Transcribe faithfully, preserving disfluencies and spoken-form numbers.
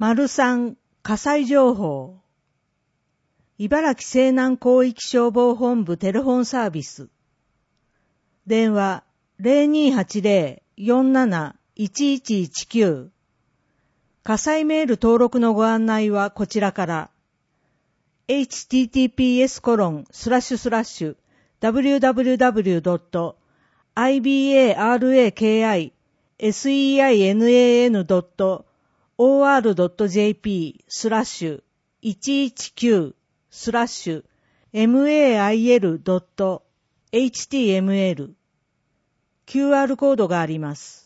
丸三火災情報。茨城西南広域消防本部テレフォンサービス。電話 ゼロにーはちゼロ よんなないちいちいちきゅう。火災メール登録のご案内はこちらから。エイチティーティーピーエスコロンスラッシュスラッシュダブリューダブリューダブリュードットアイビーエーアールエーケーアイエスイーアイエヌエーエヌドットオーアールドットジェーピースラッシュいちいちきゅうスラッシュエムエーアイエルドットエイチティーエムエル キューアール コードがあります。